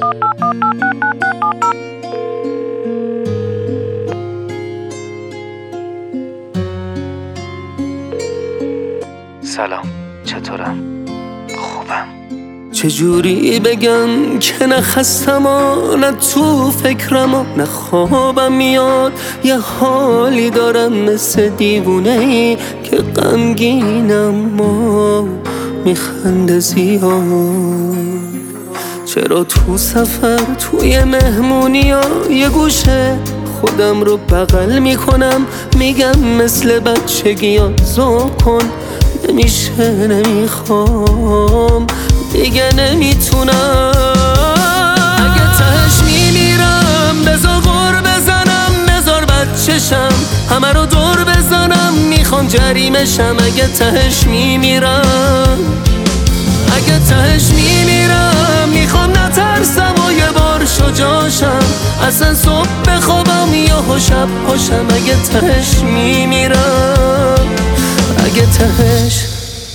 سلام، چطورم؟ خوبم. چجوری بگم که نه خستم و نه تو فکرم و نه خوابم میاد، یه حالی دارم مثل دیوونه ای که غمگینم و میخنده زیاد. چرا تو سفر توی مهمونی ها یه گوشه خودم رو بغل میکنم، میگم مثل بچگی ها ذوق کن، نمیشه نمیخوام دیگه نمیتونم. اگه تهش میمیرم بذار غر بزنم، بذار بچشم همه رو دور بزنم، میخوام جریمشم. اگه تهش میمیرم، اگه تهش میمیرم میخوام نترسم و یه بار شجاعشم، اصلا صبح بخوابم یا شب پاشم. اگه تهش میمیرم، اگه تهش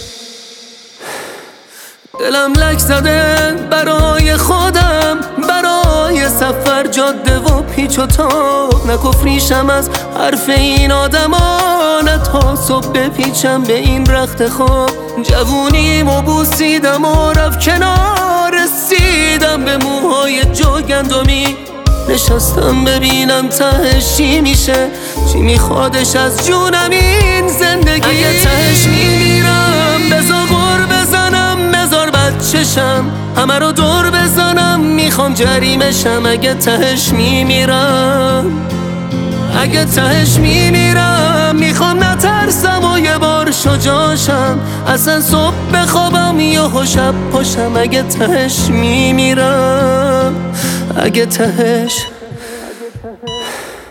دلم لک زده برای خودم، برای سفر جاده و پیچ و تاب، نکفریشم از حرف این آدما، نه تا صبح بپیچم به این رخت خواب. جوونیمو بوسیدم و رفت کنار، رسیدم به موهای جوگندمی، نشستم ببینم تهش چی میشه، چی میخوادش از جونم این زندگی. اگه تهش میمیرم بذار غر بزنم، بذار بچشم همه رو دور بزنم، میخوام جریمشم. اگه تهش میمیرم، اگه تهش میمیرم میخوام نترسم و یه بار شجاعشم، اصلا صبح بخوابم یا شب پاشم. اگه تهش میمیرم، اگه تهش